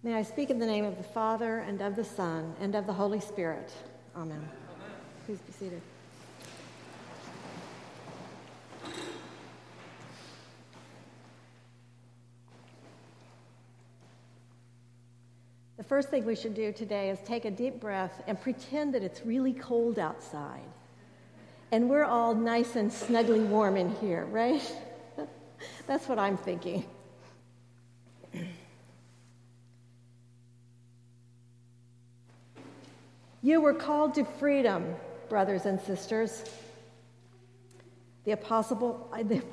May I speak in the name of the Father, and of the Son, and of the Holy Spirit. Amen. Amen. Please be seated. The first thing we should do today is take a deep breath and pretend that it's really cold outside. And we're all nice and snugly warm in here, right? That's what I'm thinking. You were called to freedom, brothers and sisters. The Apostle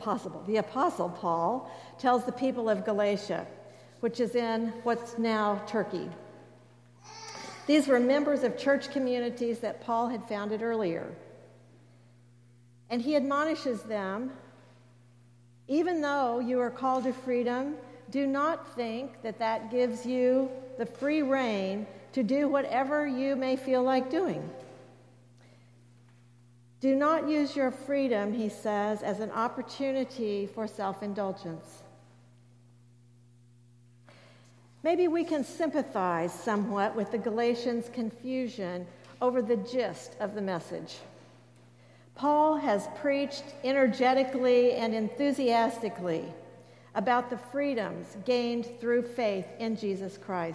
Paul tells the people of Galatia, which is in what's now Turkey. These were members of church communities that Paul had founded earlier. And he admonishes them, even though you are called to freedom, do not think that that gives you the free rein to do whatever you may feel like doing. Do not use your freedom, he says, as an opportunity for self-indulgence. Maybe we can sympathize somewhat with the Galatians' confusion over the gist of the message. Paul has preached energetically and enthusiastically about the freedoms gained through faith in Jesus Christ.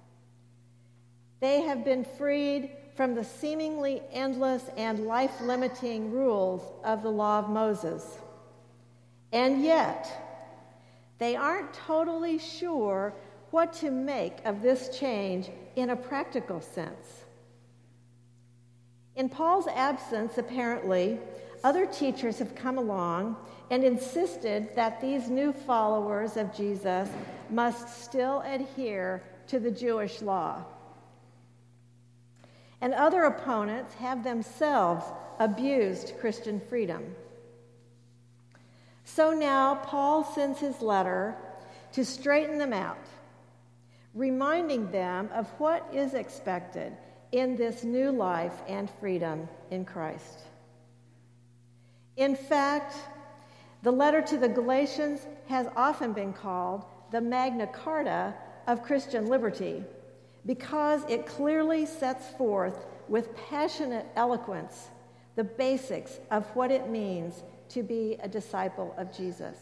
They have been freed from the seemingly endless and life-limiting rules of the law of Moses. And yet, they aren't totally sure what to make of this change in a practical sense. In Paul's absence, apparently, other teachers have come along and insisted that these new followers of Jesus must still adhere to the Jewish law. And other opponents have themselves abused Christian freedom. So now Paul sends his letter to straighten them out, reminding them of what is expected in this new life and freedom in Christ. In fact, the letter to the Galatians has often been called the Magna Carta of Christian liberty, because it clearly sets forth with passionate eloquence the basics of what it means to be a disciple of Jesus.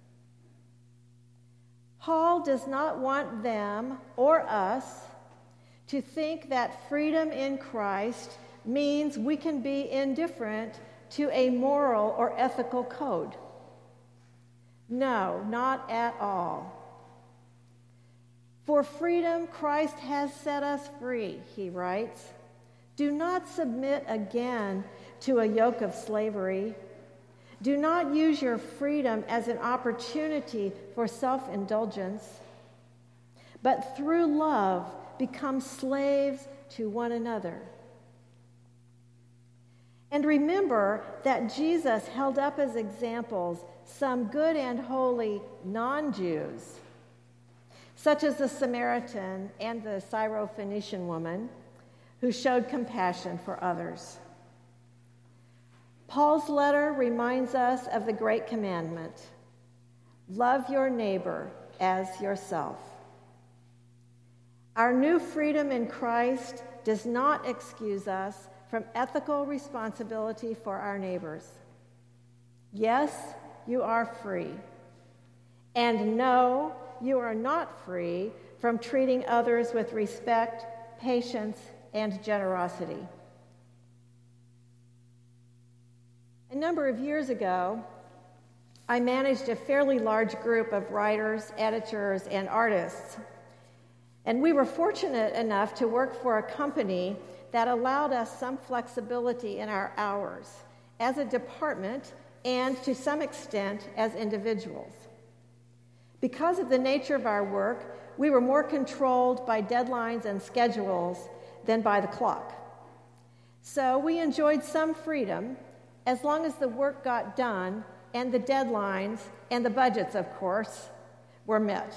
Paul does not want them or us to think that freedom in Christ means we can be indifferent to a moral or ethical code. No, not at all. For freedom, Christ has set us free, he writes. Do not submit again to a yoke of slavery. Do not use your freedom as an opportunity for self-indulgence, but through love, become slaves to one another. And remember that Jesus held up as examples some good and holy non-Jews, such as the Samaritan and the Syrophoenician woman, who showed compassion for others. Paul's letter reminds us of the great commandment: love your neighbor as yourself. Our new freedom in Christ does not excuse us from ethical responsibility for our neighbors. Yes, you are free. And no, you are not free from treating others with respect, patience, and generosity. A number of years ago, I managed a fairly large group of writers, editors, and artists. And we were fortunate enough to work for a company that allowed us some flexibility in our hours as a department and to some extent as individuals. Because of the nature of our work, we were more controlled by deadlines and schedules than by the clock. So we enjoyed some freedom as long as the work got done and the deadlines and the budgets, of course, were met.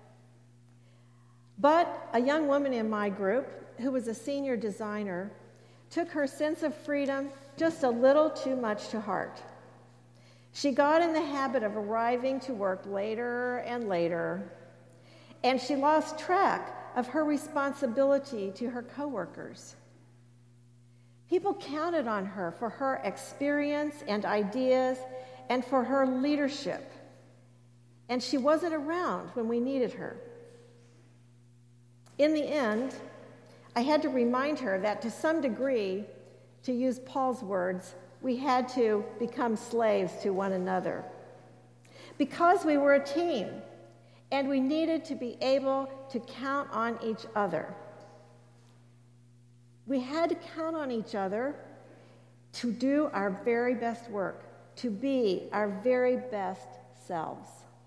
But a young woman in my group, who was a senior designer, took her sense of freedom just a little too much to heart. She got in the habit of arriving to work later and later, and she lost track of her responsibility to her coworkers. People counted on her for her experience and ideas and for her leadership. And she wasn't around when we needed her. In the end, I had to remind her that to some degree, to use Paul's words, we had to become slaves to one another. Because we were a team, and we needed to be able to count on each other. We had to count on each other to do our very best work, to be our very best selves.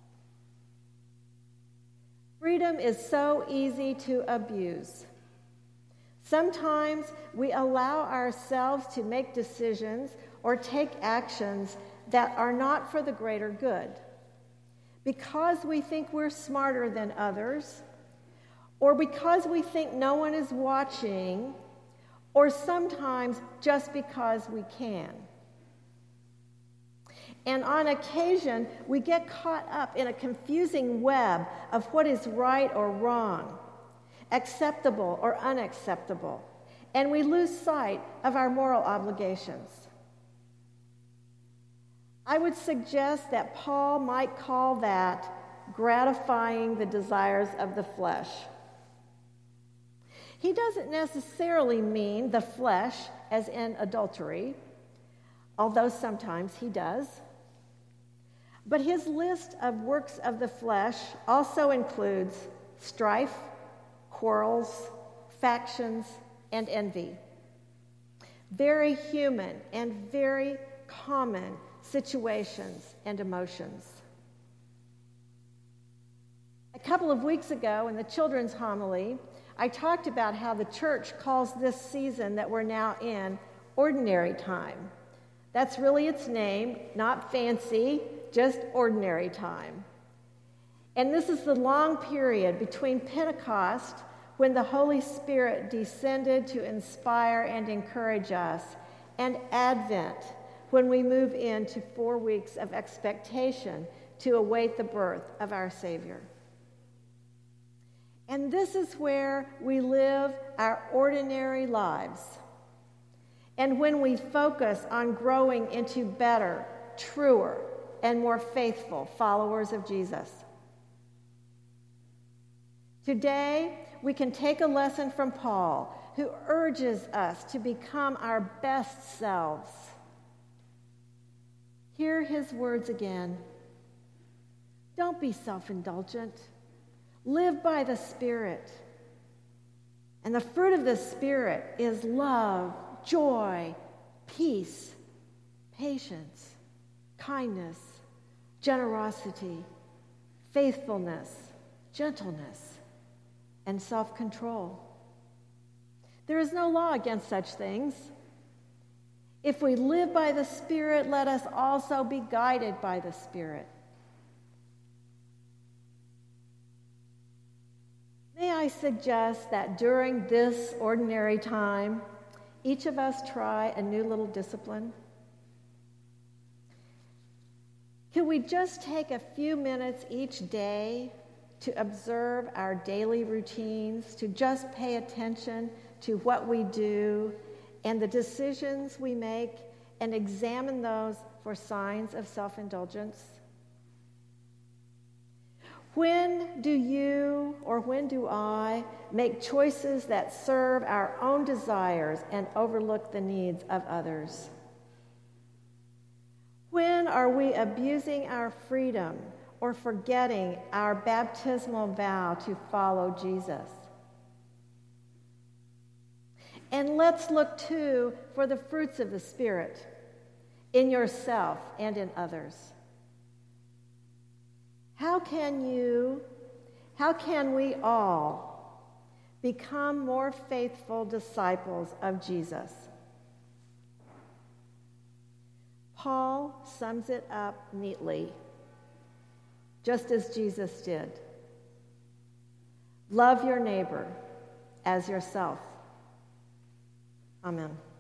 Freedom is so easy to abuse. Sometimes we allow ourselves to make decisions or take actions that are not for the greater good because we think we're smarter than others, or because we think no one is watching, or sometimes just because we can. And on occasion, we get caught up in a confusing web of what is right or wrong, acceptable or unacceptable, and we lose sight of our moral obligations. I would suggest that Paul might call that gratifying the desires of the flesh. He doesn't necessarily mean the flesh as in adultery, although sometimes he does. But his list of works of the flesh also includes strife, quarrels, factions, and envy. Very human and very common situations and emotions. A couple of weeks ago in the children's homily, I talked about how the church calls this season that we're now in ordinary time. That's really its name, not fancy, just ordinary time. And this is the long period between Pentecost, when the Holy Spirit descended to inspire and encourage us, and Advent, when we move into 4 weeks of expectation to await the birth of our Savior. And this is where we live our ordinary lives. And when we focus on growing into better, truer, and more faithful followers of Jesus. Today, we can take a lesson from Paul, who urges us to become our best selves. Hear his words again. Don't be self-indulgent. Live by the Spirit. And the fruit of the Spirit is love, joy, peace, patience, kindness, generosity, faithfulness, gentleness, and self-control. There is no law against such things. If we live by the Spirit, let us also be guided by the Spirit. May I suggest that during this ordinary time, each of us try a new little discipline? Could we just take a few minutes each day to observe our daily routines, to just pay attention to what we do and the decisions we make, and examine those for signs of self-indulgence? When do you, or when do I, make choices that serve our own desires and overlook the needs of others? When are we abusing our freedom or forgetting our baptismal vow to follow Jesus? And let's look, too, for the fruits of the Spirit in yourself and in others. How can we all become more faithful disciples of Jesus? Paul sums it up neatly, just as Jesus did. Love your neighbor as yourself. Amen.